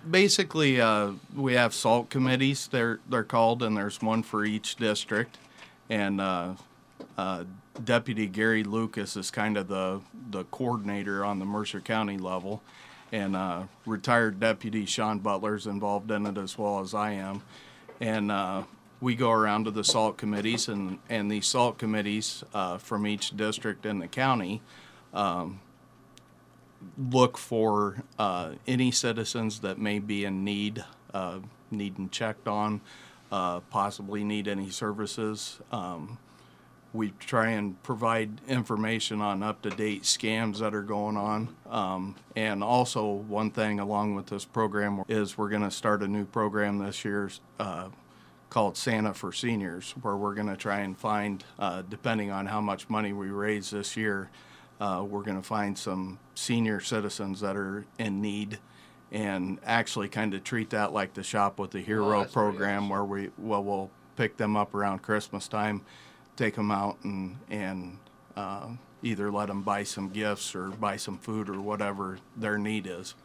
Basically, we have SALT committees. They're called, and there's one for each district. And Deputy Gary Lucas is kind of the coordinator on the Mercer County level, and retired Deputy Sean Butler's involved in it as well as I am. And we go around to the SALT committees, and these SALT committees from each district in the county look for any citizens that may be in need, needing checked on, possibly need any services. We try and provide information on up-to-date scams that are going on. And also, one thing along with this program is we're going to start a new program this year called Santa for Seniors, where we're going to try and find, depending on how much money we raise this year, we're going to find some senior citizens that are in need and actually kind of treat that like the Shop with the Hero program, where we'll pick them up around Christmas time, take them out and either let them buy some gifts or buy some food or whatever their need is.